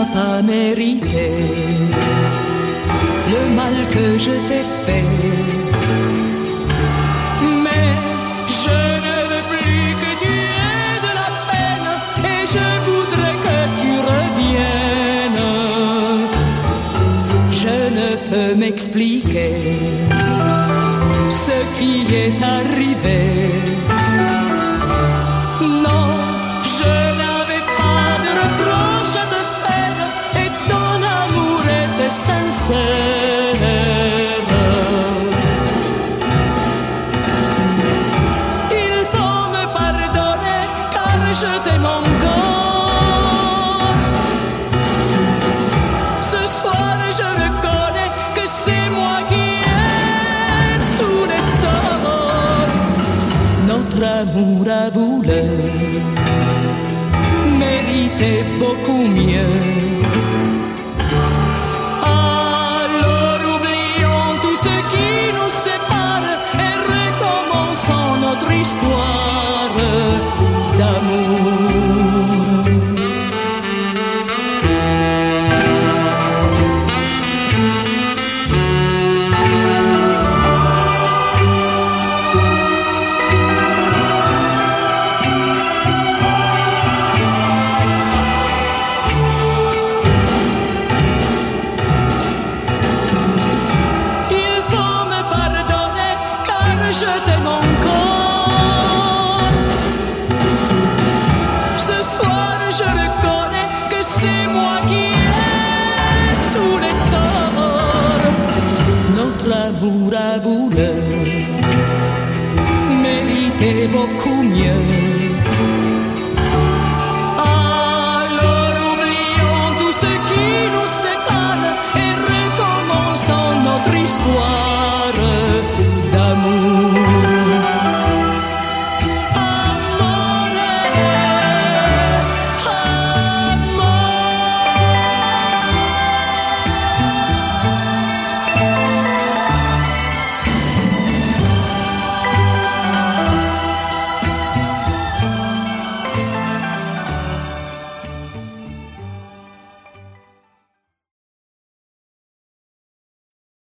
n'as pas mérité le mal que je t'ai fait. Mais je ne veux plus que tu aies de la peine et je voudrais que tu reviennes. Je ne peux m'expliquer ce qui est arrivé. Non, je n'avais pas de reproche à te faire et ton amour était sincère. Il faut me pardonner car je t'aime encore. Ce soir je reconnais que c'est moi qui ai tous les torts. Notre amour a voulu mériter beaucoup mieux. Alors oublions tout ce qui nous sépare et recommençons notre histoire d'amour. Je t'aime encore. Ce soir je reconnais que c'est moi qui ai tous les torts. Notre amour a voulu mériter beaucoup mieux.